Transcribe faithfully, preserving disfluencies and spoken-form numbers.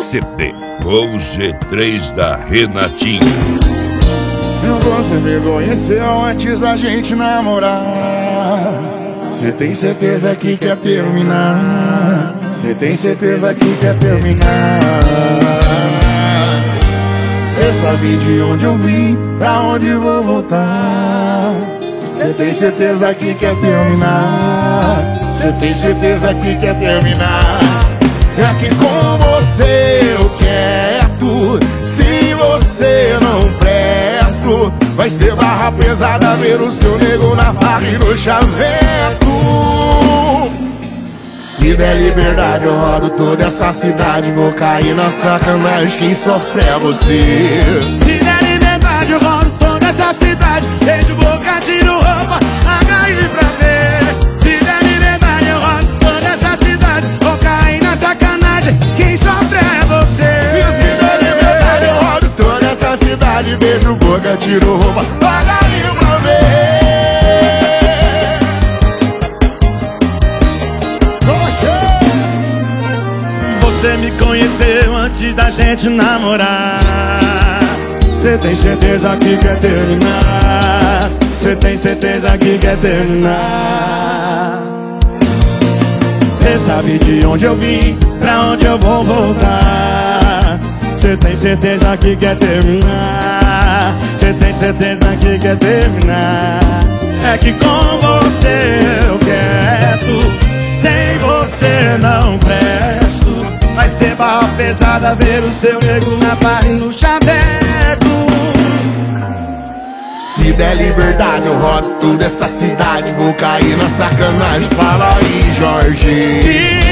C D Gol G três da Renatinho. Você me conheceu antes da gente namorar. Cê tem certeza que quer terminar? Cê tem certeza que quer terminar? Cê sabe de onde eu vim, pra onde vou voltar. Cê tem certeza que quer terminar? Cê tem certeza que quer terminar? É que com você eu quero. Se você não presto, vai ser barra pesada ver o seu nego na barra e no chaveco. Se der liberdade eu rodo toda essa cidade, vou cair na sacanagem, quem sofre é você. Se der liberdade eu rodo toda essa cidade, beijo, boca, tiro roupa, agarre pra ver. Se der liberdade eu rodo toda essa cidade, vou cair na sacanagem, quem sofre é você. E se der liberdade eu rodo toda essa cidade, beijo, boca, tiro roupa, agarre pra ver. Você me conheceu antes da gente namorar. Cê tem certeza que quer terminar? Cê tem certeza que quer terminar? Cê sabe de onde eu vim, pra onde eu vou voltar. Cê tem certeza que quer terminar? Cê tem certeza que quer terminar? É que com você eu quero, sem você não presto. Vai ser barra pesada ver o seu nego na barra e no chaveco. Se der liberdade eu rodo toda essa cidade, vou cair na sacanagem, fala aí, Jorge. Se